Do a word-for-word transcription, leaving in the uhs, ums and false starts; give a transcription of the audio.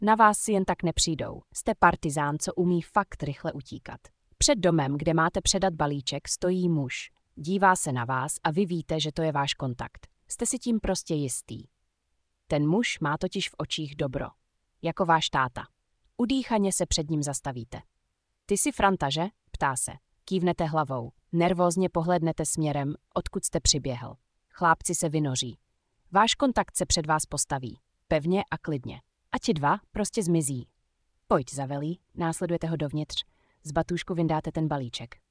Na vás si jen tak nepřijdou. Jste partizán, co umí fakt rychle utíkat. Před domem, kde máte předat balíček, stojí muž. Dívá se na vás a vy víte, že to je váš kontakt. Jste si tím prostě jistý. Ten muž má totiž v očích dobro. Jako váš táta. Udýchaně se před ním zastavíte. Ty jsi Franta, že? Ptá se. Kývnete hlavou. Nervózně pohlednete směrem, odkud jste přiběhl. Chlápci se vynoří. Váš kontakt se před vás postaví. Pevně a klidně. A ti dva prostě zmizí. Pojď, zavelí, následujete ho dovnitř. Z batůžku vyndáte ten balíček.